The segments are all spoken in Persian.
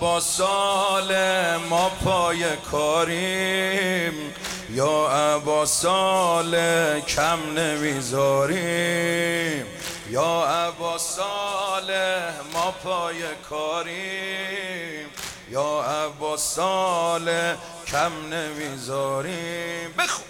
ابا صالح ما پای کاریم، یا ابا صالح کم نمیذاریم، یا ابا صالح ما پای کاریم، یا ابا صالح کم نمیذاریم. بخون.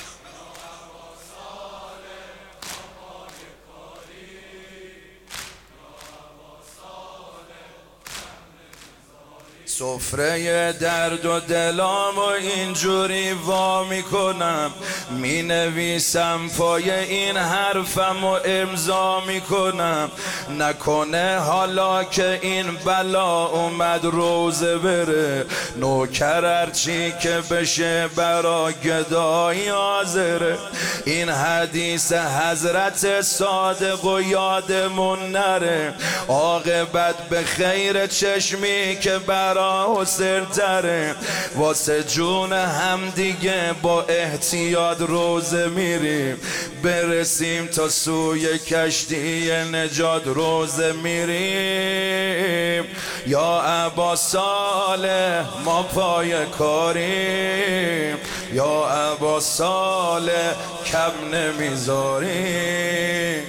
سفره درد و دلام و اینجوری وا میکنم، می نویسم پای این حرفم و امضا میکنم. نکنه حالا که این بلا اومد روزه بره، نوکر هرچی که بشه برا گدایی حاضره. این حدیث حضرت صادق و یادمون نره، عاقبت به خیر چشمی که برا حسر تره. واسه جون هم دیگه با احتیاط روزه میریم، برسیم تا سوی کشتی نجات روزه میریم. یا ابا صالح ما پای کاریم، یا ابا صالح کم نمیذاریم.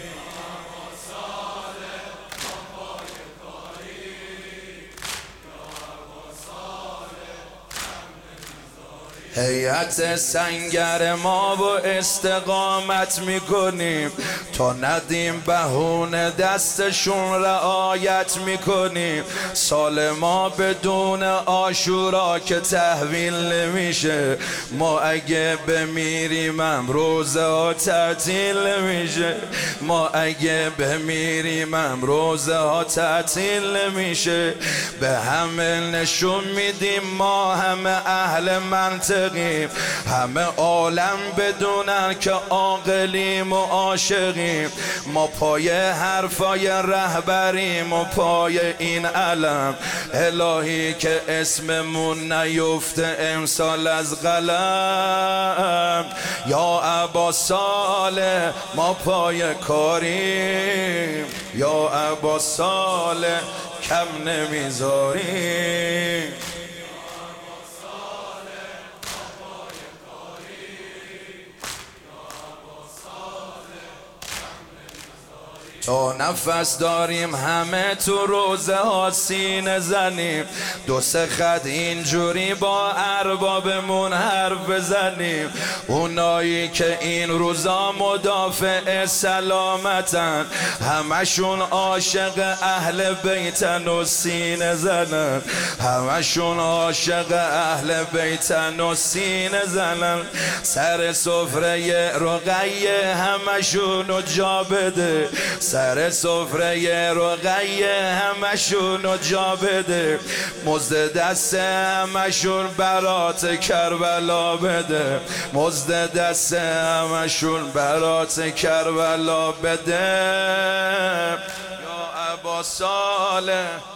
هیئت سنگر ما و استقامت میکنیم، تا ندیم بهونه دستشون رعایت میکنیم. سال ما بدون عاشورا که تحویل نمیشه، ما اگه بمیریم روزه ها تعطیل نمیشه، ما اگه بمیریم روزه ها تعطیل نمیشه. به همه نشون میدیم ما همه اهل منطق، همه عالم بدونن که عاقلیم و عاشقیم. ما پای حرفای رهبریم و پای این علم، الهی که اسممون نیفته امسال از قلم. یا ابا صالح ما پای کاریم، یا ابا صالح کم نمیذاریم. تا نفس داریم همه تو روزه ها سینه زنیم، دو سه خط اینجوری با اربابمون حرف بزنیم. اونایی که این روزا مدافع سلامتن، همشون عاشق اهل بیتن و سینه زنن، همشون عاشق اهل بیتن و سینه زنن. سر سفره رقیه همشونو جا بده، سر سفره رقیه همشونو جا بده. مزد دست همشون برات کربلا بده، مزد دست همشون برات کربلا بده. یا ابا صالح